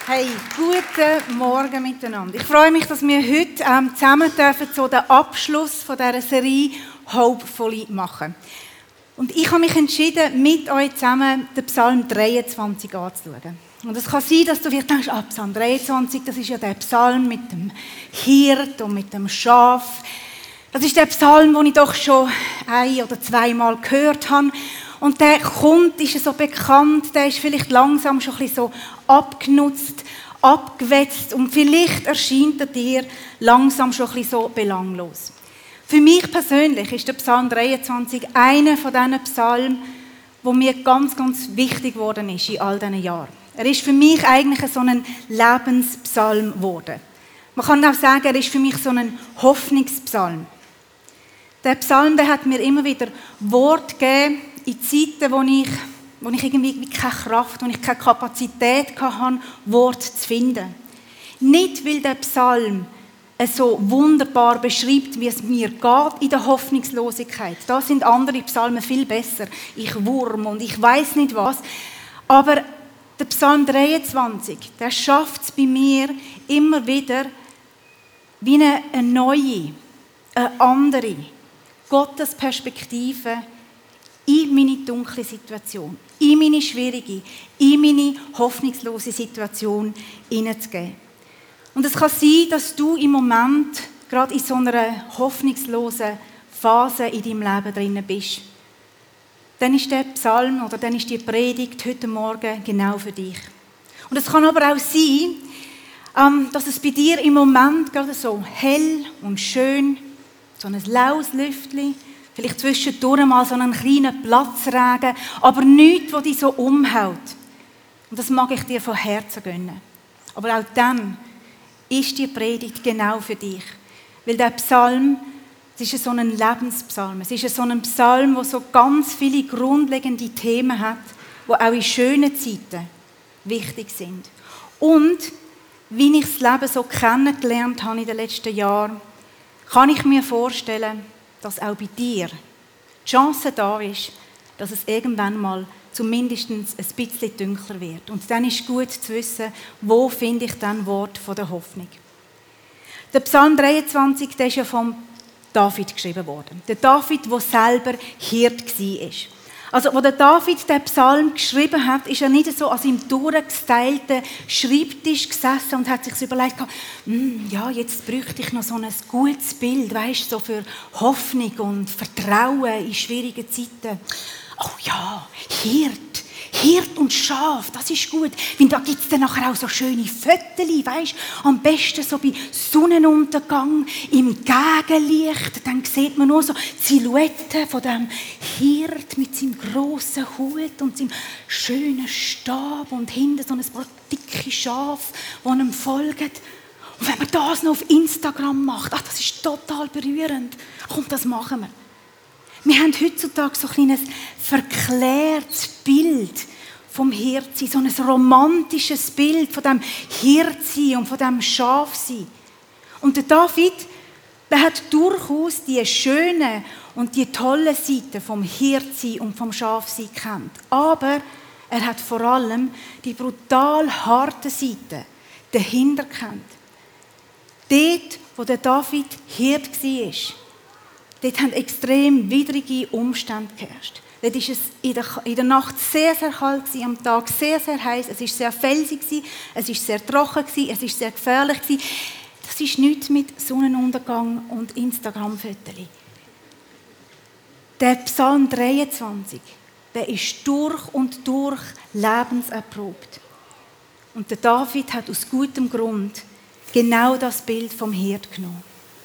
Hey, guten Morgen miteinander. Ich freue mich, dass wir heute zusammen dürfen so den Abschluss von dieser Serie Hopefully machen. Und ich habe mich entschieden, mit euch zusammen den Psalm 23 anzuschauen. Und es kann sein, dass du vielleicht denkst, Psalm 23, das ist ja der Psalm mit dem Hirt und mit dem Schaf. Das ist der Psalm, den ich doch schon ein- oder zweimal gehört habe. Und der ist so bekannt, der ist vielleicht langsam schon ein bisschen so abgenutzt, abgewetzt und vielleicht erscheint er dir langsam schon ein bisschen so belanglos. Für mich persönlich ist der Psalm 23 einer von diesen Psalmen, der mir ganz, ganz wichtig geworden ist in all diesen Jahren. Er ist für mich eigentlich so ein Lebenspsalm geworden. Man kann auch sagen, er ist für mich so ein Hoffnungspsalm. Der Psalm, der hat mir immer wieder Wort gegeben in Zeiten, wo ich irgendwie keine Kraft, wo ich keine Kapazität hatte, Wort zu finden. Nicht, weil der Psalm so wunderbar beschreibt, wie es mir geht in der Hoffnungslosigkeit. Da sind andere Psalmen viel besser. Ich Wurm und ich weiß nicht was. Aber der Psalm 23, der schafft es bei mir immer wieder wie eine neue, eine andere Gottes Perspektive in meine dunkle Situation, in meine schwierige, in meine hoffnungslose Situation hineinzugeben. Und es kann sein, dass du im Moment gerade in so einer hoffnungslosen Phase in deinem Leben drin bist. Dann ist der Psalm oder dann ist die Predigt heute Morgen genau für dich. Und es kann aber auch sein, dass es bei dir im Moment gerade so hell und schön, so ein laues Lüftchen, vielleicht zwischendurch mal so einen kleinen Platzregen, aber nichts, das dich so umhaut. Und das mag ich dir von Herzen gönnen. Aber auch dann ist die Predigt genau für dich. Weil der Psalm, es ist so ein Lebenspsalm. Es ist so ein Psalm, der so ganz viele grundlegende Themen hat, die auch in schönen Zeiten wichtig sind. Und wie ich das Leben so kennengelernt habe in den letzten Jahren, kann ich mir vorstellen, dass auch bei dir die Chance da ist, dass es irgendwann mal zumindest ein bisschen dunkler wird. Und dann ist gut zu wissen, wo finde ich dann Wort von der Hoffnung. Der Psalm 23, der ist ja von David geschrieben worden. Der David, der selber Hirt war. Also, als der David den Psalm geschrieben hat, ist er nicht so an seinem durchgestylten Schreibtisch gesessen und hat sich überlegt, ja, jetzt bräuchte ich noch so ein gutes Bild, weißt, so für Hoffnung und Vertrauen in schwierigen Zeiten. Oh ja, Hirt und Schaf, das ist gut. Weil da gibt es dann nachher auch so schöne Fötterchen, weisst? Am besten so bei Sonnenuntergang, im Gegenlicht. Dann sieht man nur so Silhouetten von dem Hirt mit seinem grossen Hut und seinem schönen Stab und hinten so ein paar dicke Schafe, die ihm folgen. Und wenn man das noch auf Instagram macht, das ist total berührend. Komm, das machen wir. Wir haben heutzutage so ein kleines verklärtes Bild vom Hirtsein, so ein romantisches Bild von dem Hirtsein und von dem Schafsein. Und der David, der hat durchaus die schönen und die tollen Seiten vom Hirtsein und vom Schafsein gekannt. Aber er hat vor allem die brutal harten Seiten dahinter gekannt. Dort, wo der David Hirt war, dort haben extrem widrige Umstände geherrscht. Dort war es in der Nacht sehr, sehr kalt, am Tag sehr, sehr heiß. Es war sehr felsig, es war sehr trocken, es war sehr gefährlich. Das ist nichts mit Sonnenuntergang und Instagram-Fotos. Der Psalm 23, der ist durch und durch lebenserprobt. Und der David hat aus gutem Grund genau das Bild vom Hirt genommen.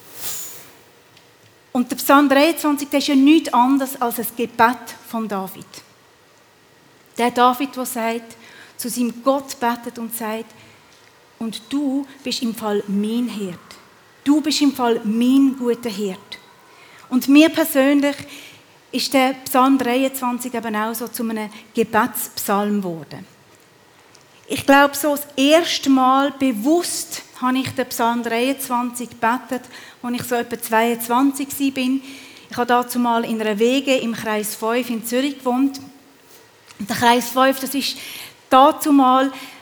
Und der Psalm 23, der ist ja nichts anderes als ein Gebet von David. Der David, der sagt, zu seinem Gott betet und sagt, und du bist im Fall mein Hirt. Du bist im Fall mein guter Hirt. Und mir persönlich ist der Psalm 23 eben auch so zu einem Gebetspsalm geworden. Ich glaube, so das erste Mal bewusst habe ich den Psalm 23 gebetet, als ich so etwa 22 war. Ich habe dazu mal in einer Wege im Kreis 5 in Zürich gewohnt. Und der Kreis 5, das ist dazu mal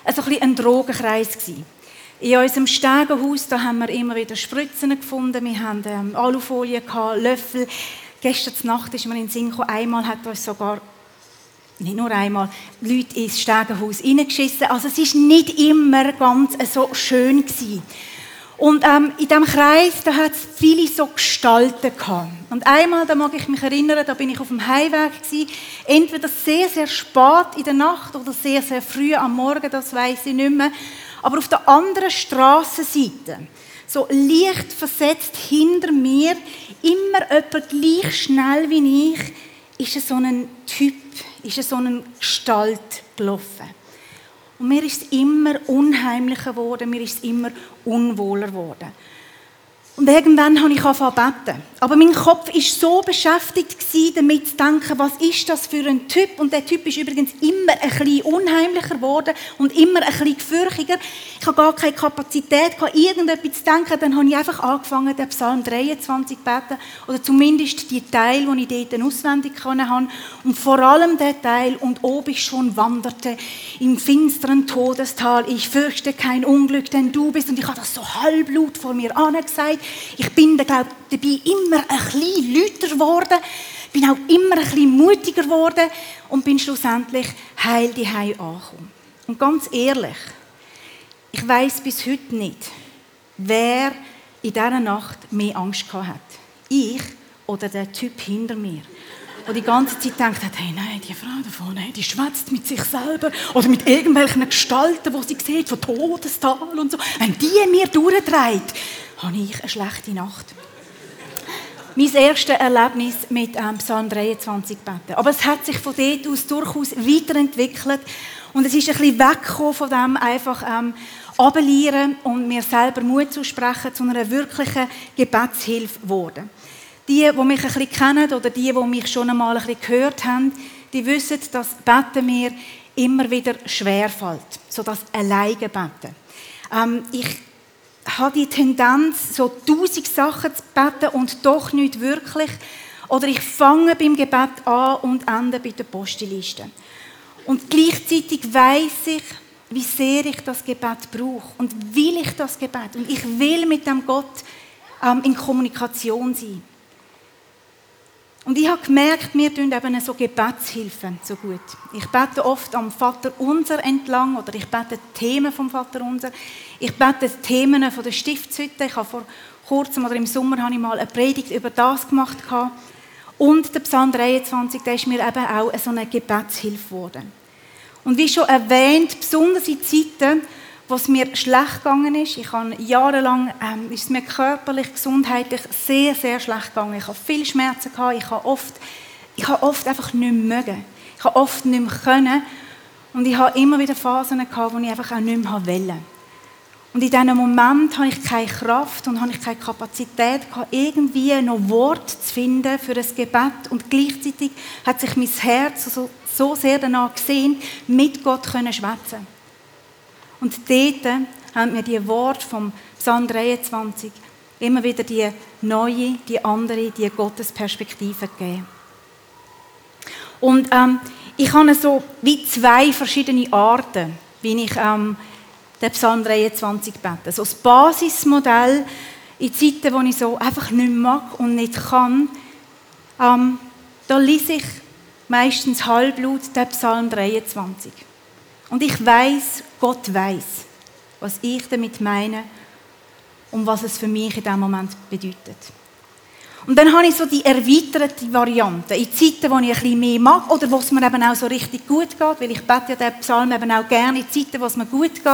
so ein bisschen ein Drogenkreis gewesen. In unserem Stegenhaus, da haben wir immer wieder Spritzen gefunden, wir hatten Alufolie, Löffel. Gestern Nacht ist mir in den Sinn gekommen, einmal hat uns sogar, nicht nur einmal, Leute ins Stegenhaus reingeschissen. Also es war nicht immer ganz so schön gewesen. Und in diesem Kreis, da hat es viele so Gestalten gehabt. Und einmal, da mag ich mich erinnern, da bin ich auf dem Heimweg gewesen, entweder sehr, sehr spät in der Nacht oder sehr, sehr früh am Morgen, das weiss ich nicht mehr. Aber auf der anderen Strassenseite, so leicht versetzt hinter mir, immer jemand gleich schnell wie ich, ist so ein Typ, ist so eine Gestalt gelaufen. Und mir ist es immer unheimlicher geworden, mir ist es immer unwohler geworden. Und irgendwann habe ich angefangen zu beten. Aber mein Kopf war so beschäftigt damit zu denken, was ist das für ein Typ? Und der Typ ist übrigens immer ein bisschen unheimlicher geworden und immer ein bisschen gefürchtiger. Ich habe gar keine Kapazität, irgendetwas zu denken. Dann habe ich einfach angefangen, den Psalm 23 zu beten. Oder zumindest die Teile, die ich dort auswendig hatte. Und vor allem der Teil, und ob ich schon wanderte im finsteren Todestal, ich fürchte kein Unglück, denn du bist. Und ich habe das so halblaut vor mir angesagt. Ich bin dabei immer ein bisschen lauter geworden, bin auch immer ein bisschen mutiger geworden und bin schlussendlich heil daheim angekommen. Und ganz ehrlich, ich weiss bis heute nicht, wer in dieser Nacht mehr Angst gehabt hat. Ich oder der Typ hinter mir. Der die ganze Zeit gedacht hat, hey, nein, die Frau da vorne, die schwätzt mit sich selber oder mit irgendwelchen Gestalten, die sie sieht, von Todestal und so. Wenn die mir durchtreibt, habe ich eine schlechte Nacht. Mein erstes Erlebnis mit Psalm 23 beten. Aber es hat sich von dort aus durchaus weiterentwickelt und es ist ein bisschen weggekommen von dem einfach runterlieren und mir selber Mut zusprechen zu einer wirklichen Gebetshilfe geworden. Die mich ein bisschen kennen oder die mich schon einmal ein bisschen gehört haben, die wissen, dass Beten mir immer wieder schwerfällt. So das alleine Beten. Ich habe die Tendenz, so 1000 Sachen zu beten und doch nicht wirklich. Oder ich fange beim Gebet an und ende bei der Postenliste. Und gleichzeitig weiss ich, wie sehr ich das Gebet brauche und will ich das Gebet. Und ich will mit dem Gott in Kommunikation sein. Und ich habe gemerkt, mir tun eben so Gebetshilfen so gut. Ich bete oft am Vater Unser entlang oder ich bete Themen vom Vater Unser. Ich bete Themen von der Stiftshütte. Ich habe vor kurzem oder im Sommer habe ich mal eine Predigt über das gemacht. Und der Psalm 23, der ist mir eben auch so eine Gebetshilfe geworden. Und wie schon erwähnt, besonders in Zeiten, wo es mir schlecht gegangen ist. Ich habe jahrelang, ist es mir körperlich, gesundheitlich sehr, sehr schlecht gegangen. Ich habe viele Schmerzen gehabt. Ich habe oft einfach nicht mehr mögen. Ich habe oft nicht mehr können. Und ich habe immer wieder Phasen gehabt, wo ich einfach auch nicht mehr wollte. Und in diesem Moment habe ich keine Kraft und habe ich keine Kapazität gehabt, irgendwie noch Wort zu finden für ein Gebet. Und gleichzeitig hat sich mein Herz so sehr danach gesehnt, mit Gott zu schwätzen. Und dort haben mir die Worte vom Psalm 23 immer wieder die neue, die andere, die Gottesperspektive gegeben. Und ich habe so wie 2 verschiedene Arten, wie ich den Psalm 23 bete. So das Basismodell in Zeiten, wo ich so einfach nicht mag und nicht kann, da lese ich meistens halblaut den Psalm 23. Und ich weiss, Gott weiss, was ich damit meine und was es für mich in diesem Moment bedeutet. Und dann habe ich so die erweiterte Variante. In Zeiten, wo ich ein bisschen mehr mag oder wo es mir eben auch so richtig gut geht, weil ich bete ja den Psalm eben auch gerne in Zeiten, wo es mir gut geht,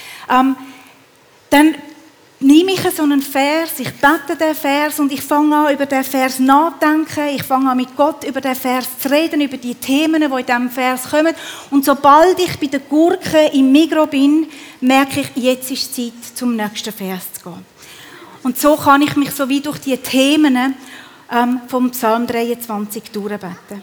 dann nehme ich so einen Vers, ich bete den Vers und ich fange an, über den Vers nachzudenken. Ich fange an, mit Gott über den Vers zu reden, über die Themen, die in diesem Vers kommen. Und sobald ich bei der Gurke im Migros bin, merke ich, jetzt ist Zeit, zum nächsten Vers zu gehen. Und so kann ich mich so wie durch die Themen vom Psalm 23 durchbeten.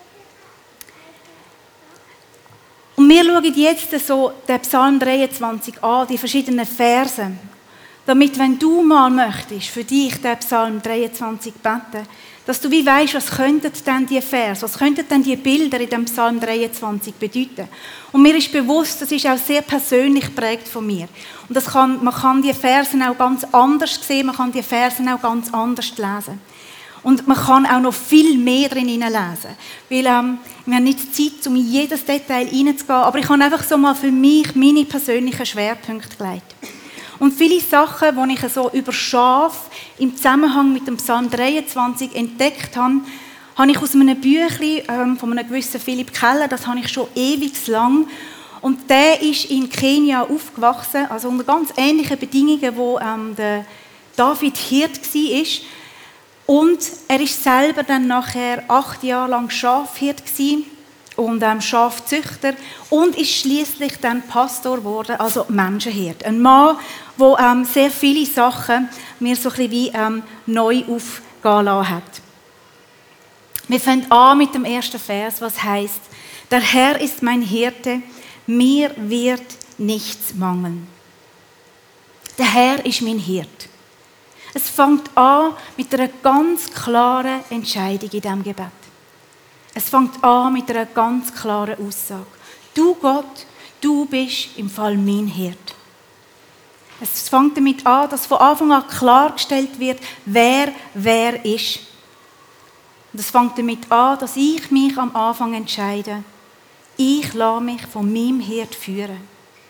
Und wir schauen jetzt so den Psalm 23 an, die verschiedenen Verse. Damit, wenn du mal möchtest, für dich den Psalm 23 beten, Dass du wie weisst, was könnten denn die Verse, was könnten denn die Bilder in dem Psalm 23 bedeuten. Und mir ist bewusst, das ist auch sehr persönlich geprägt von mir. Und man kann die Versen auch ganz anders sehen, man kann die Versen auch ganz anders lesen. Und man kann auch noch viel mehr drin lesen. Weil wir haben nicht Zeit, um in jedes Detail reinzugehen, aber ich habe einfach so mal für mich meine persönlichen Schwerpunkte gelegt. Und viele Sachen, die ich so über Schaf im Zusammenhang mit dem Psalm 23 entdeckt habe, habe ich aus einem Büchlein von einem gewissen Philipp Keller, das habe ich schon ewig lang. Und der ist in Kenia aufgewachsen, also unter ganz ähnlichen Bedingungen, wo der David Hirt war. Und er ist selber dann nachher 8 Jahre lang Schafhirt gewesen und Schafzüchter und ist schließlich dann Pastor geworden, also Menschenhirt. Ein Mann, der sehr viele Sachen mir so ein bisschen wie neu aufgehen lassen hat. Wir fangen an mit dem ersten Vers, was heißt: Der Herr ist mein Hirte, mir wird nichts mangeln. Der Herr ist mein Hirt. Es fängt an mit einer ganz klaren Entscheidung in diesem Gebet. Es fängt an mit einer ganz klaren Aussage. Du Gott, du bist im Fall mein Hirt. Es fängt damit an, dass von Anfang an klargestellt wird, wer ist. Und es fängt damit an, dass ich mich am Anfang entscheide. Ich lasse mich von meinem Hirt führen.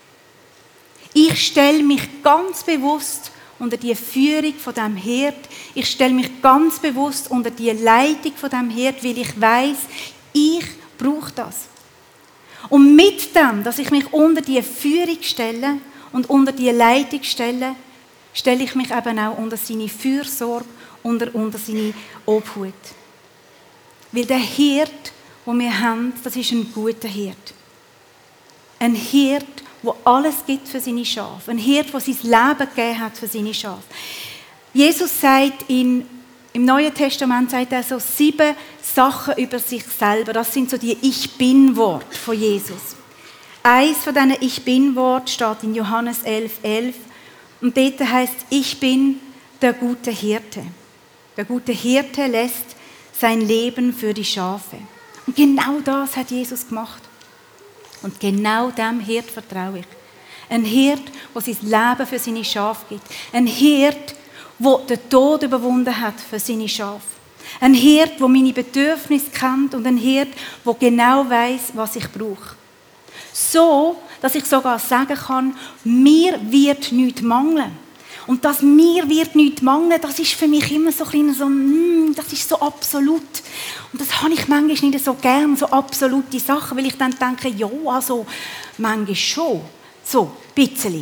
Ich stelle mich ganz bewusst unter die Führung von dem Hirt. Ich stelle mich ganz bewusst unter die Leitung von dem Hirt, weil ich weiss, ich brauche das. Und mit dem, dass ich mich unter die Führung stelle und unter die Leitung stelle, stelle ich mich eben auch unter seine Fürsorge, unter seine Obhut. Weil der Hirt, den wir haben, das ist ein guter Hirt. Ein Hirt, der alles gibt für seine Schafe. Ein Hirt, der sein Leben gegeben hat für seine Schafe. Jesus sagt im Neuen Testament sagt er so 7 Sachen über sich selber. Das sind so die Ich-Bin-Worte von Jesus. Eins von diesen Ich-Bin-Worten steht in Johannes 11,11. Und dort heißt: Ich bin der gute Hirte. Der gute Hirte lässt sein Leben für die Schafe. Und genau das hat Jesus gemacht. Und genau dem Hirt vertraue ich. Ein Hirt, der sein Leben für seine Schafe gibt. Ein Hirt, der den Tod überwunden hat für seine Schafe. Ein Hirt, der meine Bedürfnisse kennt und ein Hirt, der genau weiss, was ich brauche. So, dass ich sogar sagen kann, mir wird nichts mangeln. Und das mir wird nichts mangeln, das ist für mich immer so ein so, das ist so absolut. Und das habe ich manchmal nicht so gern, so absolute Sachen, weil ich dann denke, ja, also manchmal schon, so ein bisschen.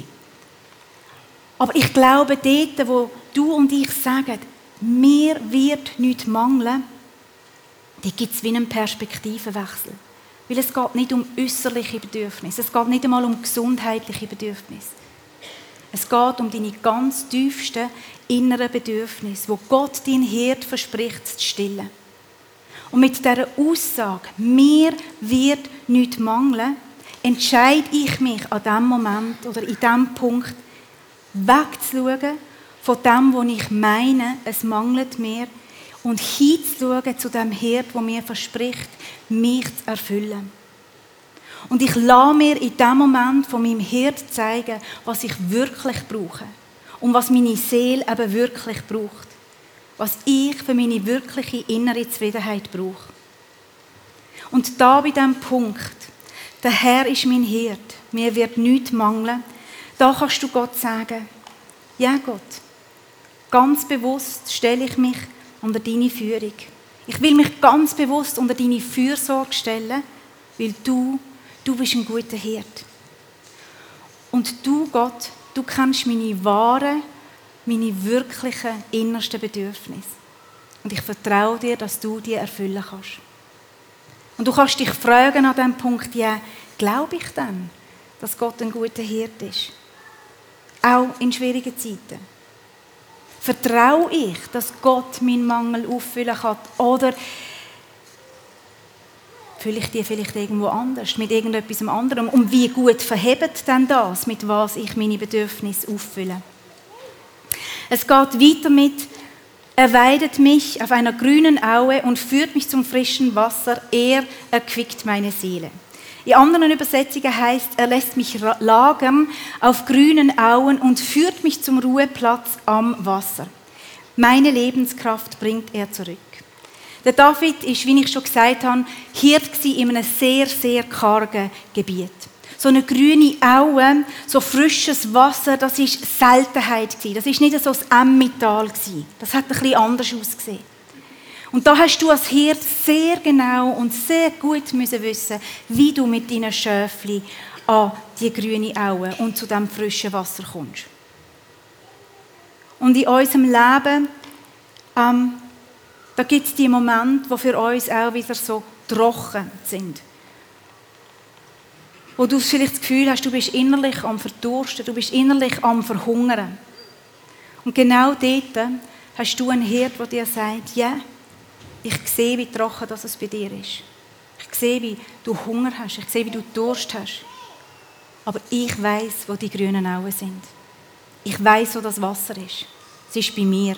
Aber ich glaube, dort, wo du und ich sagen, mir wird nichts mangeln, da gibt es wie einen Perspektivenwechsel. Weil es geht nicht um äußerliche Bedürfnisse, es geht nicht einmal um gesundheitliche Bedürfnisse. Es geht um deine ganz tiefsten inneren Bedürfnisse, wo Gott dein Hirt verspricht zu stillen. Und mit dieser Aussage, mir wird nichts mangeln, entscheide ich mich an diesem Moment oder in diesem Punkt, wegzuschauen von dem, was ich meine, es mangelt mir, und hinzuschauen zu dem Hirt, der mir verspricht, mich zu erfüllen. Und ich lasse mir in diesem Moment von meinem Hirt zeigen, was ich wirklich brauche und was meine Seele eben wirklich braucht. Was ich für meine wirkliche innere Zufriedenheit brauche. Und da bei diesem Punkt, der Herr ist mein Hirt, mir wird nichts mangeln, da kannst du Gott sagen, ja Gott, ganz bewusst stelle ich mich unter deine Führung. Ich will mich ganz bewusst unter deine Fürsorge stellen, weil du bist ein guter Hirt. Und du, Gott, du kennst meine wahren, meine wirklichen innersten Bedürfnisse. Und ich vertraue dir, dass du die erfüllen kannst. Und du kannst dich fragen an diesem Punkt, ja, glaube ich denn, dass Gott ein guter Hirt ist? Auch in schwierigen Zeiten. Vertraue ich, dass Gott meinen Mangel auffüllen kann? Oder fühle ich die vielleicht irgendwo anders, mit irgendetwas anderem? Und wie gut verhebt denn das, mit was ich meine Bedürfnisse auffülle? Es geht weiter mit, Er weidet mich auf einer grünen Aue und führt mich zum frischen Wasser. Er erquickt meine Seele. In anderen Übersetzungen heißt, er lässt mich lagern auf grünen Auen und führt mich zum Ruheplatz am Wasser. Meine Lebenskraft bringt er zurück. Der David ist, wie ich schon gesagt habe, Hirt in einem sehr, sehr kargen Gebiet. So eine grüne Aue, so frisches Wasser, das war Seltenheit. Das war nicht so das Emmental. Das hat ein bisschen anders ausgesehen. Und da hast du als Hirt sehr genau und sehr gut müssen wissen, wie du mit deinen Schöfli an die grüne Aue und zu diesem frischen Wasser kommst. Und in unserem Leben, da gibt es die Momente, die für uns auch wieder so trocken sind. Wo du vielleicht das Gefühl hast, du bist innerlich am Verdursten, du bist innerlich am Verhungern. Und genau dort hast du einen Hirt, der dir sagt, ja, ich sehe, wie trocken das bei dir ist. Ich sehe, wie du Hunger hast, ich sehe, wie du Durst hast. Aber ich weiss, wo die grünen Auen sind. Ich weiss, wo das Wasser ist. Es ist bei mir.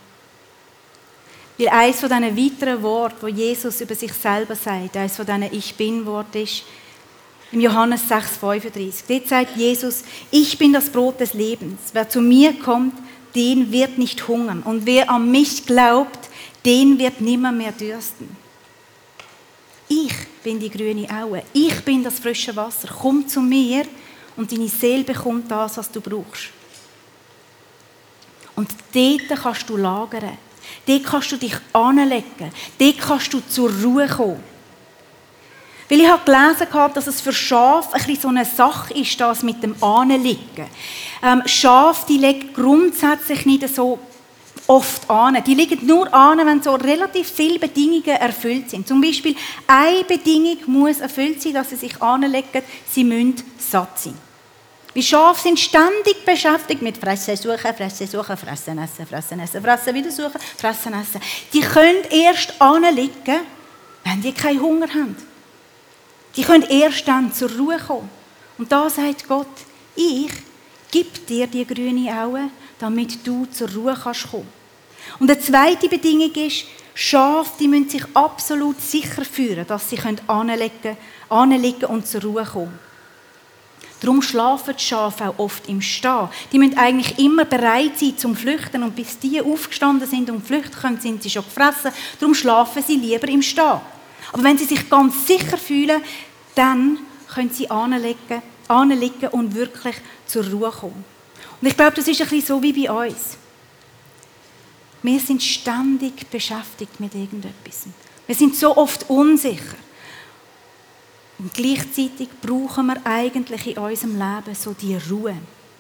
Weil eines von diesen weiteren Worten, die Jesus über sich selber sagt, eines von diesen Ich Bin-Worten ist, im Johannes 6,35. Dort sagt Jesus, ich bin das Brot des Lebens. Wer zu mir kommt, den wird nicht hungern. Und wer an mich glaubt, den wird nimmer mehr dürsten. Ich bin die grüne Aue. Ich bin das frische Wasser. Komm zu mir und deine Seele bekommt das, was du brauchst. Und dort kannst du lagern. Dort kannst du dich anlegen. Dort kannst du zur Ruhe kommen. Weil ich habe gelesen, dass es für Schafe ein bisschen so eine Sache ist, das mit dem Anliegen. Schafe, die legen grundsätzlich nicht so oft an. Die liegen nur an, wenn so relativ viele Bedingungen erfüllt sind. Zum Beispiel, eine Bedingung muss erfüllt sein, dass sie sich anlegen, sie müssen satt sein. Die Schafe sind ständig beschäftigt mit Fressen, Suchen, Fressen, Suchen, Fressen, Essen, Fressen, Essen, Fressen, wieder Suchen, Fressen, Essen. Die können erst anliegen, wenn die keinen Hunger haben. Die können erst dann zur Ruhe kommen. Und da sagt Gott, ich gebe dir die grüne Aue, damit du zur Ruhe kannst kommen. Und eine zweite Bedingung ist, Schafe, die müssen sich absolut sicher fühlen, dass sie anliegen und zur Ruhe kommen. Darum schlafen die Schafe auch oft im Stehen. Die müssen eigentlich immer bereit sein zum Flüchten und bis die aufgestanden sind und flüchten können, sind sie schon gefressen. Darum schlafen sie lieber im Stehen. Aber wenn sie sich ganz sicher fühlen, dann können sie anliegen und wirklich zur Ruhe kommen. Und ich glaube, das ist ein bisschen so wie bei uns. Wir sind ständig beschäftigt mit irgendetwas. Wir sind so oft unsicher. Und gleichzeitig brauchen wir eigentlich in unserem Leben so die Ruhe.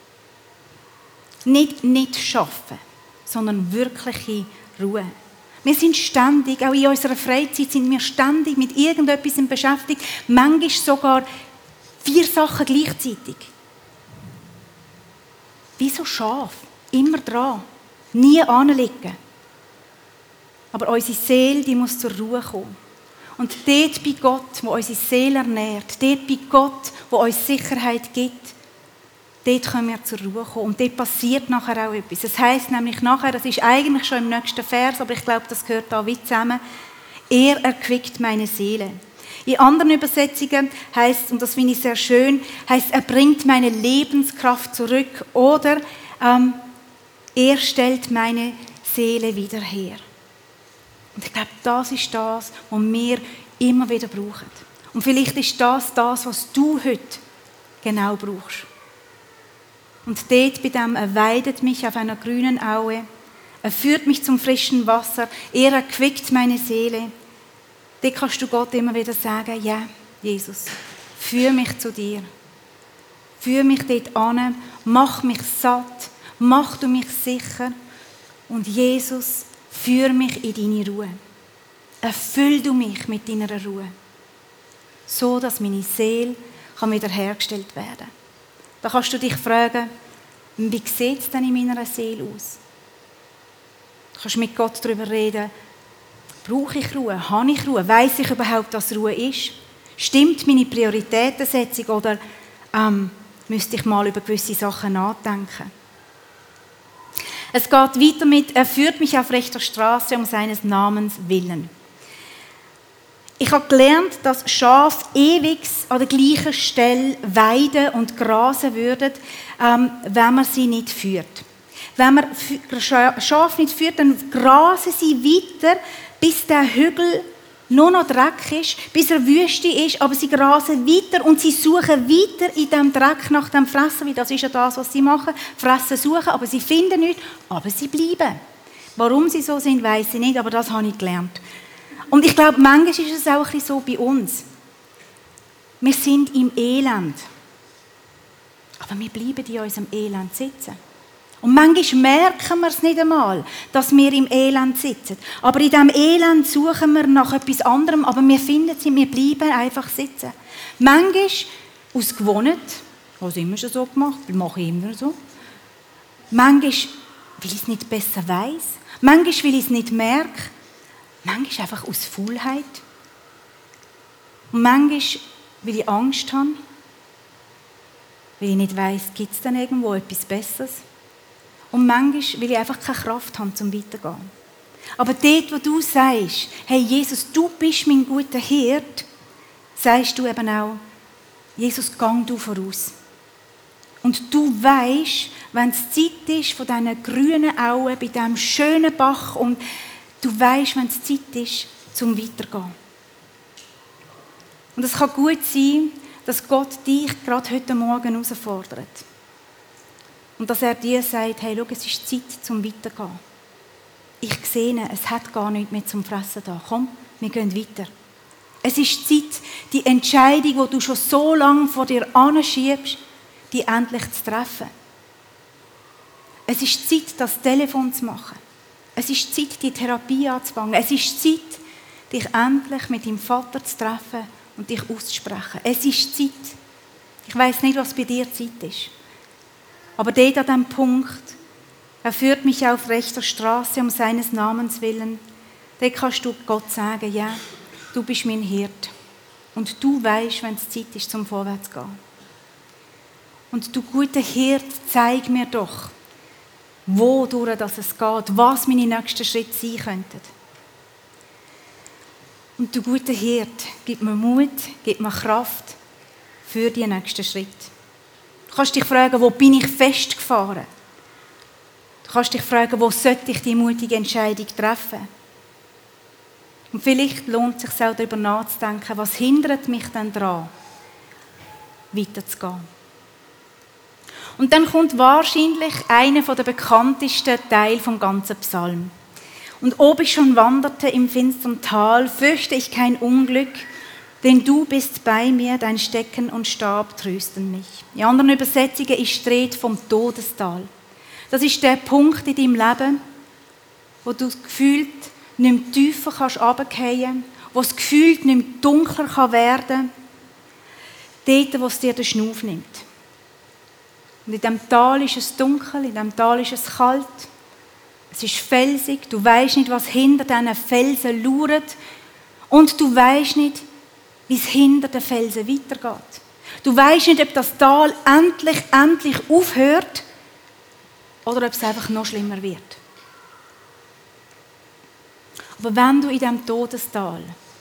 Nicht schaffen, sondern wirkliche Ruhe. Wir sind ständig, auch in unserer Freizeit sind wir ständig mit irgendetwas beschäftigt, manchmal sogar 4 Sachen gleichzeitig. Wie so Schafe, immer dran, nie anliegen. Aber unsere Seele, die muss zur Ruhe kommen. Und dort bei Gott, wo unsere Seele ernährt, dort bei Gott, wo uns Sicherheit gibt, dort können wir zur Ruhe kommen. Und dort passiert nachher auch etwas. Das heisst nämlich nachher, das ist eigentlich schon im nächsten Vers, aber ich glaube, das gehört da wie zusammen, er erquickt meine Seele. In anderen Übersetzungen heisst, und das finde ich sehr schön, heisst, er bringt meine Lebenskraft zurück oder er stellt meine Seele wieder her. Und ich glaube, das ist das, was wir immer wieder brauchen. Und vielleicht ist das, was du heute genau brauchst. Und dort bei dem, er weidet mich auf einer grünen Aue, er führt mich zum frischen Wasser, er erquickt meine Seele. Dort kannst du Gott immer wieder sagen, ja, Jesus, führ mich zu dir. Führ mich dort an, mach mich satt, mach du mich sicher. Und Jesus, führ mich in deine Ruhe. Erfüll du mich mit deiner Ruhe. So, dass meine Seele wiederhergestellt werden kann. Da kannst du dich fragen, wie sieht es denn in meiner Seele aus? Du kannst mit Gott darüber reden, brauche ich Ruhe? Habe ich Ruhe? Weiss ich überhaupt, was Ruhe ist? Stimmt meine Prioritätensetzung oder müsste ich mal über gewisse Sachen nachdenken? Es geht weiter mit, er führt mich auf rechter Straße um seines Namens willen. Ich habe gelernt, dass Schafe ewig an der gleichen Stelle weiden und grasen würden, wenn man sie nicht führt. Wenn man Schafe nicht führt, dann grasen sie weiter, bis der Hügel nur noch Dreck ist, bis er Wüste ist, aber sie grasen weiter und sie suchen weiter in dem Dreck nach dem Fressen, weil das ist ja das, was sie machen, fressen, suchen, aber sie finden nichts, aber sie bleiben. Warum sie so sind, weiss ich nicht, aber das habe ich gelernt. Und ich glaube, manchmal ist es auch ein bisschen so bei uns. Wir sind im Elend, aber wir bleiben in unserem Elend sitzen. Und manchmal merken wir es nicht einmal, dass wir im Elend sitzen. Aber in diesem Elend suchen wir nach etwas anderem, aber wir finden es, wir bleiben einfach sitzen. Manchmal aus Gewohnheit, habe ich immer schon so gemacht, mache ich immer so. Manchmal, weil ich es nicht besser weiss. Manchmal, weil ich es nicht merke. Manchmal einfach aus Faulheit. Und manchmal, weil ich Angst habe. Weil ich nicht weiss, gibt es denn irgendwo etwas Besseres? Und manchmal, weil ich einfach keine Kraft habe, um weiterzugehen. Aber dort, wo du sagst, hey Jesus, du bist mein guter Hirt, sagst du eben auch, Jesus, gang du voraus. Und du weisst, wenn es Zeit ist von diesen grünen Auen, bei diesem schönen Bach, und du weisst, wenn es Zeit ist, zum Weitergehen. Und es kann gut sein, dass Gott dich gerade heute Morgen herausfordert. Und dass er dir sagt, hey, schau, es ist Zeit zum Weitergehen. Ich sehe, es hat gar nichts mehr zum Fressen da. Komm, wir gehen weiter. Es ist Zeit, die Entscheidung, die du schon so lange vor dir anschiebst, die endlich zu treffen. Es ist Zeit, das Telefon zu machen. Es ist Zeit, die Therapie anzufangen. Es ist Zeit, dich endlich mit deinem Vater zu treffen und dich auszusprechen. Es ist Zeit. Ich weiss nicht, was bei dir Zeit ist. Aber dort an diesem Punkt, er führt mich auf rechter Straße um seines Namens willen, dort kannst du Gott sagen, ja, du bist mein Hirt. Und du weisst, wenn es Zeit ist, zum Vorwärts zu gehen. Und du guter Hirt, zeig mir doch, wodurch es geht, was meine nächsten Schritte sein könnten. Und du guter Hirt, gib mir Mut, gib mir Kraft für die nächsten Schritte. Du kannst dich fragen, wo bin ich festgefahren? Du kannst dich fragen, wo sollte ich die mutige Entscheidung treffen? Und vielleicht lohnt es sich auch darüber nachzudenken, was hindert mich denn daran, weiterzugehen? Und dann kommt wahrscheinlich einer der bekanntesten Teile vom ganzen Psalm. Und ob ich schon wanderte im finstern Tal, fürchte ich kein Unglück, denn du bist bei mir, dein Stecken und Stab trösten mich. In anderen Übersetzungen ist die Rede vom Todestal. Das ist der Punkt in deinem Leben, wo du gefühlt nicht mehr tiefer runterfallen kannst, wo es gefühlt nicht mehr dunkler werden kann, dort, wo es dir den Schnuff nimmt. Und in diesem Tal ist es dunkel, in diesem Tal ist es kalt, es ist felsig, du weisst nicht, was hinter diesen Felsen lauert und du weisst nicht, wie es hinter den Felsen weitergeht. Du weisst nicht, ob das Tal endlich aufhört oder ob es einfach noch schlimmer wird. Aber wenn du in diesem Todestal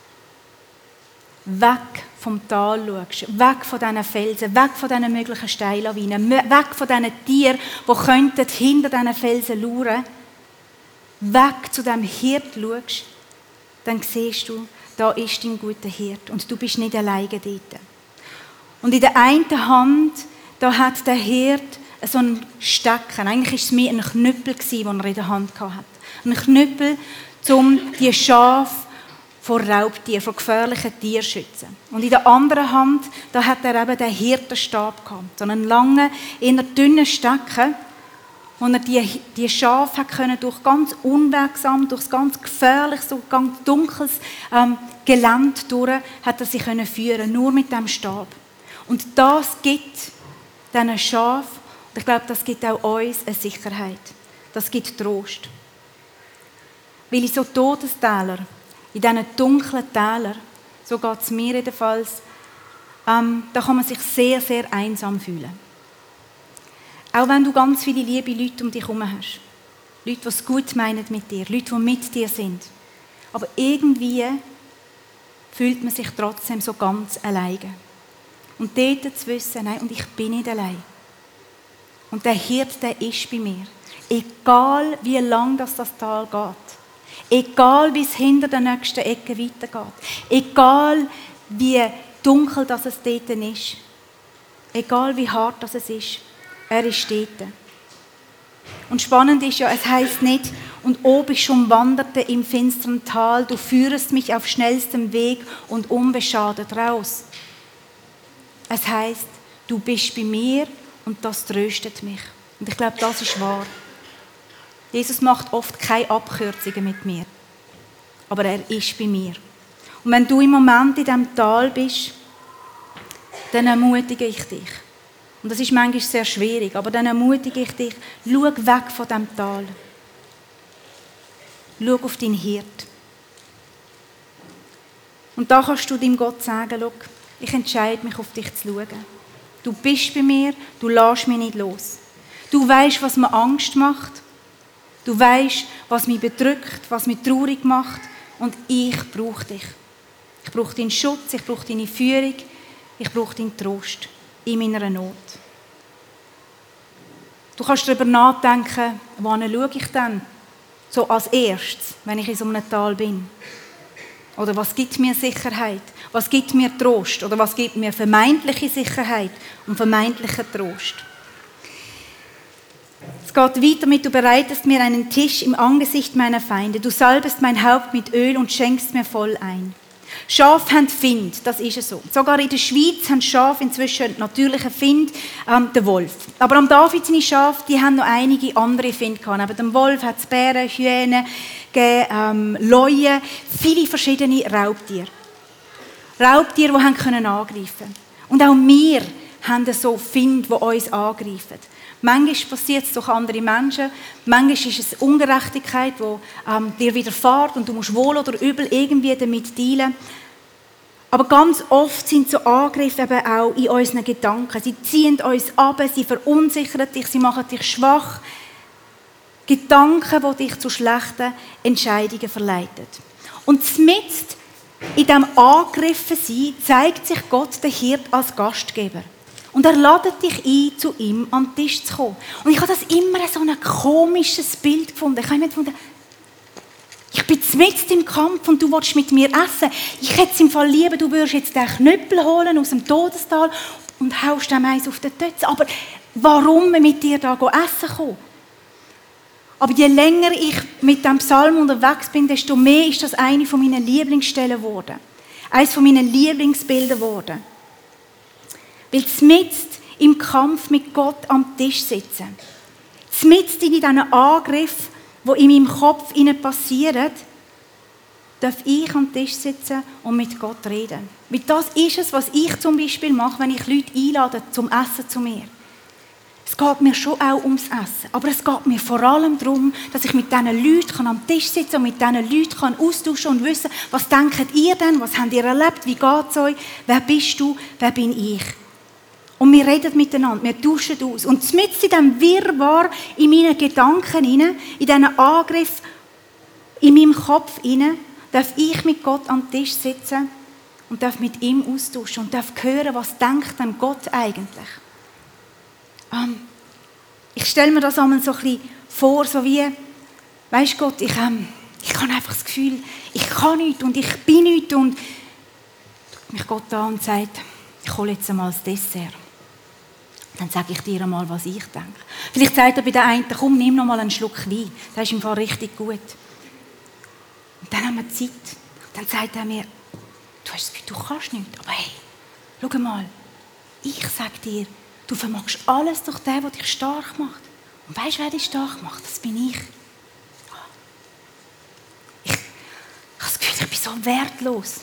weg vom Tal schaust, weg von diesen Felsen, weg von diesen möglichen Steillawinen, weg von diesen Tieren, die hinter diesen Felsen lauern, weg zu diesem Hirt schaust, dann siehst du, da ist dein guter Hirt und du bist nicht alleine dort. Und in der einen Hand, da hat der Hirt so einen Stecken, eigentlich war es mehr ein Knüppel, den er in der Hand hatte. Ein Knüppel, um die Schafe vor Raubtieren, vor gefährlichen Tieren zu schützen. Und in der anderen Hand, da hat er eben den Hirtenstab gehabt, so einen langen, eher dünnen Stecken, wo er die Schafe durch ganz unwegsam, durch ganz gefährliches, so ganz dunkles Gelände durch, hat er sie führen, nur mit dem Stab. Und das gibt diesen Schafen, und ich glaube, das gibt auch uns eine Sicherheit. Das gibt Trost. Weil in so Todestäler, in diesen dunklen Tälern, so geht es mir jedenfalls, da kann man sich sehr, sehr einsam fühlen. Auch wenn du ganz viele liebe Leute um dich herum hast. Leute, die es gut meinen mit dir, Leute, die mit dir sind. Aber irgendwie fühlt man sich trotzdem so ganz alleine. Und dort zu wissen, nein, und ich bin nicht allein. Und der Hirte, der ist bei mir. Egal, wie lang das Tal geht. Egal, wie es hinter der nächsten Ecke weitergeht. Egal, wie dunkel das es dort ist. Egal, wie hart das es ist. Er ist dort. Und spannend ist ja, es heisst nicht, und ob ich schon wanderte im finsteren Tal, du führest mich auf schnellstem Weg und unbeschadet raus. Es heisst, du bist bei mir und das tröstet mich. Und ich glaube, das ist wahr. Jesus macht oft keine Abkürzungen mit mir. Aber er ist bei mir. Und wenn du im Moment in diesem Tal bist, dann ermutige ich dich. Und das ist manchmal sehr schwierig, aber dann ermutige ich dich, schau weg von diesem Tal. Schau auf deinen Hirt. Und da kannst du deinem Gott sagen, schau, ich entscheide mich, auf dich zu schauen. Du bist bei mir, du lässt mich nicht los. Du weisst, was mir Angst macht. Du weisst, was mich bedrückt, was mich traurig macht. Und ich brauche dich. Ich brauche deinen Schutz, ich brauche deine Führung, ich brauche deinen Trost in meiner Not. Du kannst darüber nachdenken, wann schaue ich denn so als erstes, wenn ich in so einem Tal bin. Oder was gibt mir Sicherheit? Was gibt mir Trost? Oder was gibt mir vermeintliche Sicherheit und vermeintlichen Trost? Es geht weiter mit, du bereitest mir einen Tisch im Angesicht meiner Feinde. Du salbest mein Haupt mit Öl und schenkst mir voll ein. Schafe haben Find, das ist es so. Sogar in der Schweiz haben Schafe inzwischen einen natürlichen Find, den Wolf. Aber am David seine Schafe, die haben noch einige andere Finde gehabt. Neben dem Wolf hat es Bären, Hyänen, Leuen, viele verschiedene Raubtiere. Raubtiere, die angreifen können. Und auch wir haben so Finde, die uns angreifen. Manchmal passiert es durch andere Menschen, manchmal ist es Ungerechtigkeit, die dir widerfährt und du musst wohl oder übel irgendwie damit dealen. Aber ganz oft sind so Angriffe eben auch in unseren Gedanken. Sie ziehen uns ab, sie verunsichern dich, sie machen dich schwach. Gedanken, die dich zu schlechten Entscheidungen verleiten. Und mitten in diesem Angriffensein zeigt sich Gott, der Hirte, als Gastgeber. Und er ladet dich ein, zu ihm an den Tisch zu kommen. Und ich habe das immer so ein komisches Bild gefunden. Ich habe mir gefunden, ich bin mitten im Kampf und du willst mit mir essen. Ich hätte es im Fall lieber, du würdest jetzt den Knüppel holen aus dem Todestal und haust dem eins auf den Tötz. Aber warum mit dir da essen kommen? Aber je länger ich mit dem Psalm unterwegs bin, desto mehr ist das eine von meinen Lieblingsstellen geworden. Eines von meinen Lieblingsbilder geworden. Weil mitten im Kampf mit Gott am Tisch sitzen, mitten in diesen Angriff, die in meinem Kopf passieren, darf ich am Tisch sitzen und mit Gott reden. Weil das ist es, was ich zum Beispiel mache, wenn ich Leute einlade zum Essen zu mir. Es geht mir schon auch ums Essen, aber es geht mir vor allem darum, dass ich mit diesen Leuten am Tisch sitzen kann und mit diesen Leuten austauschen und wissen, was denkt ihr denn, was habt ihr erlebt, wie geht es euch, wer bist du, wer bin ich. Und wir reden miteinander, wir tauschen aus. Und mitten in diesem Wirrwarr in meinen Gedanken, in diesen Angriff in meinem Kopf, darf ich mit Gott am Tisch sitzen und darf mit ihm austauschen und darf hören, was denkt denn Gott eigentlich. Ich stelle mir das einmal so ein bisschen vor, so wie, weisst Gott, ich habe einfach das Gefühl, ich kann nichts und ich bin nichts. Und mich Gott da und sagt, ich hole jetzt einmal das Dessert. Dann sage ich dir einmal, was ich denke. Vielleicht sagt er bei der einen, komm, nimm noch mal einen Schluck Wein. Das ist im Fall richtig gut. Und dann haben wir Zeit. Dann sagt er mir, du hast das Gefühl, du kannst nichts. Aber hey, schau mal, ich sage dir, du vermagst alles durch den, der dich stark macht. Und weißt du, wer dich stark macht? Das bin ich. Ich habe das Gefühl, ich bin so wertlos.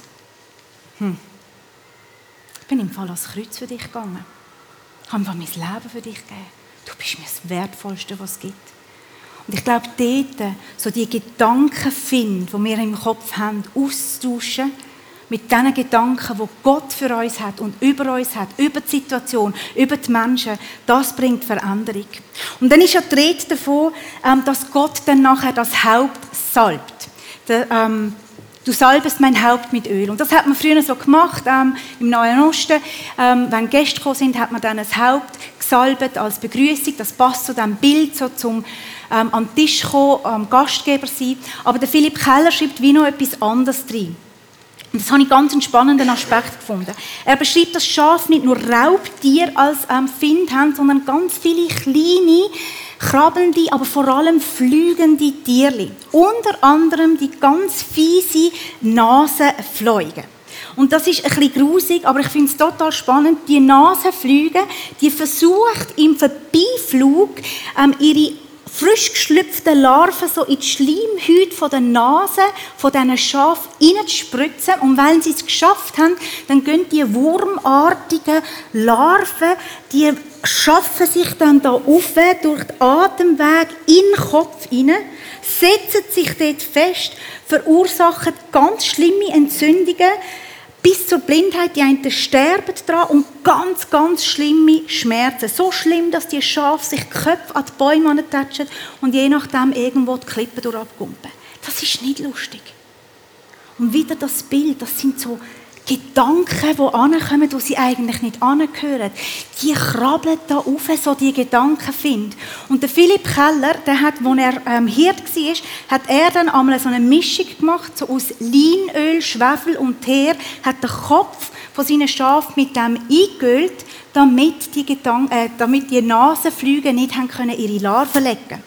Ich bin im Fall ans Kreuz für dich gegangen. Ich habe mein Leben für dich gegeben. Du bist mir das Wertvollste, was es gibt. Und ich glaube, dort, so die Gedanken finden, die wir im Kopf haben, austauschen, mit den Gedanken, die Gott für uns hat und über uns hat, über die Situation, über die Menschen, das bringt Veränderung. Und dann ist ja die Rede davon, dass Gott dann nachher das Haupt salbt. Du salbest mein Haupt mit Öl. Und das hat man früher so gemacht, im Nahen Osten. Wenn Gäste gekommen sind, hat man dann das Haupt gesalbt als Begrüßung. Das passt zu diesem Bild, so zum an den Tisch kommen, am Gastgeber sein. Aber der Philipp Keller schreibt wie noch etwas anderes drin. Und das habe ich ganz einen spannenden Aspekt gefunden. Er beschreibt, dass Schafe nicht nur Raubtiere als Find haben, sondern ganz viele kleine, krabbelnde, aber vor allem fliegende Tierchen. Unter anderem die ganz fiese Nasenfliegen. Und das ist ein bisschen grusig, aber ich finde es total spannend. Die Nasenfliege, die versucht im Vorbeiflug ihre frisch geschlüpften Larven so in die Schleimhäute von der Nase von diesen Schafen reinzuspritzen. Und wenn sie es geschafft haben, dann gehen die wurmartigen Larven, die schaffen sich dann da auf durch den Atemweg in den Kopf hinein, setzen sich dort fest, verursachen ganz schlimme Entzündungen, bis zur Blindheit. Die einen sterben daran und ganz, ganz schlimme Schmerzen. So schlimm, dass die Schafe sich die Köpfe an die Bäume antatschen und je nachdem irgendwo die Klippen durchabkumpen. Das ist nicht lustig. Und wieder das Bild, das sind so Gedanken, die ankommen, die sie eigentlich nicht angehören. Die krabbeln da rauf, so die Gedanken finden. Und der Philipp Keller, der hat, als er Hirt war, hat er dann einmal so eine Mischung gemacht, so aus Leinöl, Schwefel und Teer, hat den Kopf von seinen Schafen mit dem eingeölt, damit die Nasenflüge nicht haben können ihre Larven legen.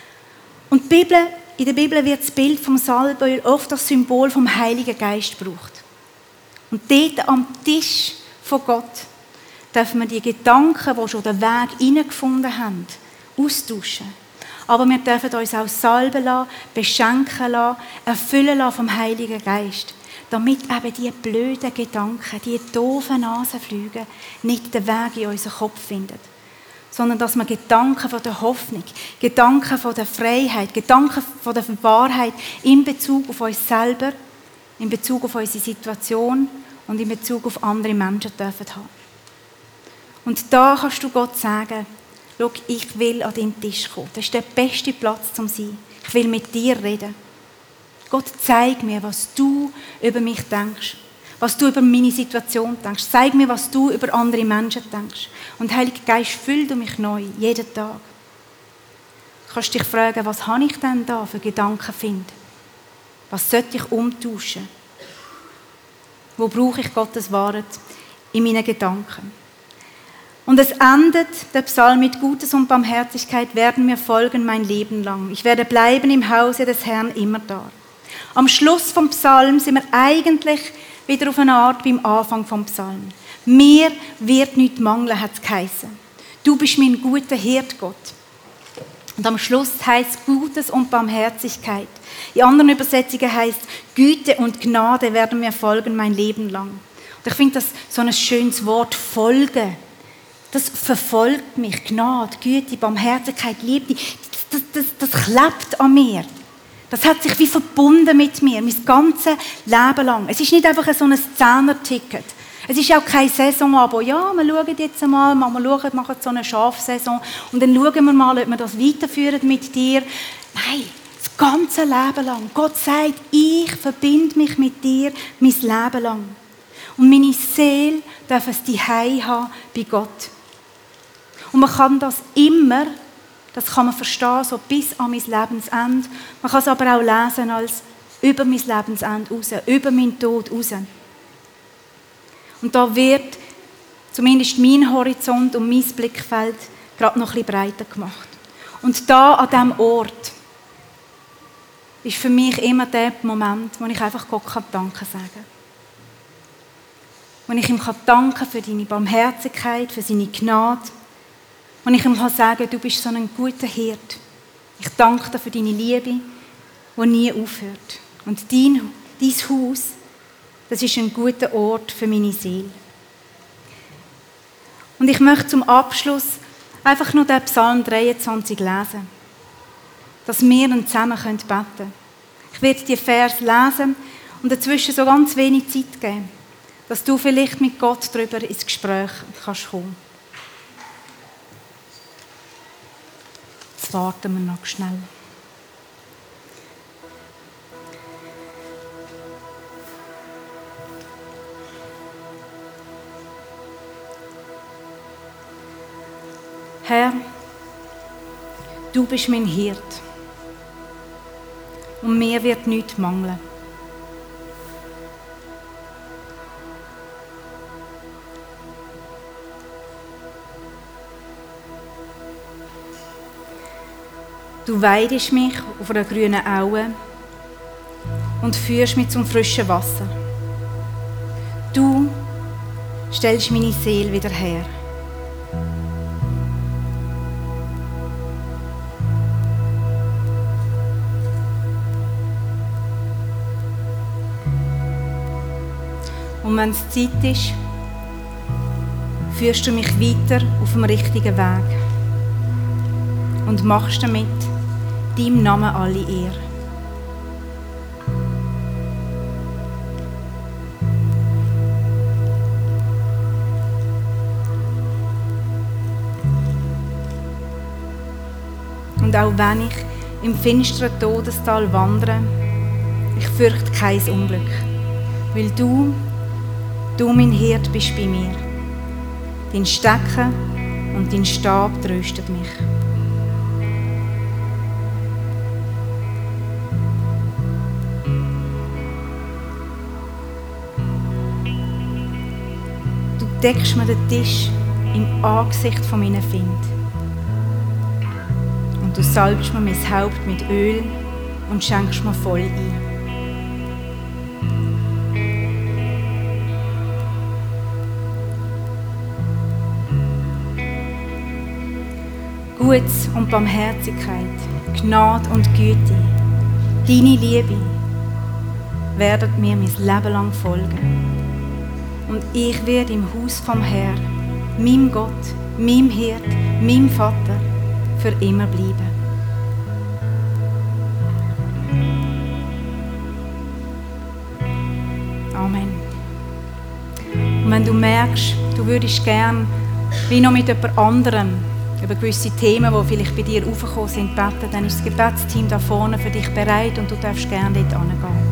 Und in der Bibel wird das Bild vom Salböl oft als Symbol vom Heiligen Geist gebraucht. Und dort am Tisch von Gott dürfen wir die Gedanken, die schon den Weg hineingefunden haben, austauschen. Aber wir dürfen uns auch salben lassen, beschenken lassen, erfüllen lassen vom Heiligen Geist, damit eben die blöden Gedanken, die doofen Nasenflüge nicht den Weg in unseren Kopf finden. Sondern dass wir Gedanken von der Hoffnung, Gedanken von der Freiheit, Gedanken von der Wahrheit in Bezug auf uns selber, in Bezug auf unsere Situation und in Bezug auf andere Menschen dürfen haben. Und da kannst du Gott sagen, schau, ich will an deinen Tisch kommen. Das ist der beste Platz zum Sein. Ich will mit dir reden. Gott, zeig mir, was du über mich denkst, was du über meine Situation denkst. Zeig mir, was du über andere Menschen denkst. Und Heiliger Geist, füll du mich neu, jeden Tag. Du kannst dich fragen, was habe ich denn da für Gedanken finden? Was sollte ich umtauschen? Wo brauche ich Gottes Wahrheit in meinen Gedanken? Und es endet der Psalm mit Gutes und Barmherzigkeit werden mir folgen mein Leben lang. Ich werde bleiben im Hause des Herrn immer da. Am Schluss vom Psalm sind wir eigentlich wieder auf eine Art beim Anfang vom Psalm. Mir wird nichts mangeln, hat es geheißen. Du bist mein guter Hirt, Gott. Und am Schluss heißt Gutes und Barmherzigkeit. In anderen Übersetzungen heißt Güte und Gnade werden mir folgen mein Leben lang. Und ich finde das so ein schönes Wort, folgen. Das verfolgt mich. Gnade, Güte, Barmherzigkeit, Liebe. Das klebt an mir. Das hat sich wie verbunden mit mir, mein ganzes Leben lang. Es ist nicht einfach so ein 10er-Ticket. Es ist auch kein Saisonabo. Ja, wir schauen jetzt mal, machen so eine Schafsaison und dann schauen wir mal, ob wir das weiterführen mit dir. Nein, das ganze Leben lang. Gott sagt, ich verbinde mich mit dir mein Leben lang. Und meine Seele darf es Zuhause haben bei Gott. Und man kann das immer, das kann man verstehen, so bis an mein Lebensende. Man kann es aber auch lesen als über mein Lebensende raus, über meinen Tod raus. Und da wird zumindest mein Horizont und mein Blickfeld gerade noch ein bisschen breiter gemacht. Und da an diesem Ort ist für mich immer der Moment, wo ich einfach Gott Danke sagen kann. Wo ich ihm danken kann für deine Barmherzigkeit, für seine Gnade. Wo ich ihm sagen kann, du bist so ein guter Hirt. Ich danke dir für deine Liebe, die nie aufhört. Und dein Haus, das ist ein guter Ort für meine Seele. Und ich möchte zum Abschluss einfach nur den Psalm 23 lesen, dass wir dann zusammen beten können. Ich werde die Vers lesen und dazwischen so ganz wenig Zeit geben, dass du vielleicht mit Gott darüber ins Gespräch kannst kommen. Jetzt warten wir noch schnell. Herr, du bist mein Hirt und mir wird nichts mangeln. Du weidest mich auf einer grünen Aue und führst mich zum frischen Wasser. Du stellst meine Seele wieder her. Und wenn es Zeit ist, führst du mich weiter auf dem richtigen Weg und machst damit deinem Namen alle Ehre. Und auch wenn ich im finsteren Todestal wandere, ich fürchte kein Unglück, weil du mein Hirt bist bei mir. Dein Stecken und dein Stab tröstet mich. Du deckst mir den Tisch im Angesicht von meinen Feinden. Und du salbst mir mein Haupt mit Öl und schenkst mir voll ein. Gutes und Barmherzigkeit, Gnade und Güte, deine Liebe werden mir mein Leben lang folgen. Und ich werde im Haus vom Herrn, meinem Gott, meinem Hirt, meinem Vater, für immer bleiben. Amen. Und wenn du merkst, du würdest gern wie noch mit jemand anderem über gewisse Themen, die vielleicht bei dir aufgekommen sind, beten, dann ist das Gebetsteam da vorne für dich bereit und du darfst gerne dort hingehen.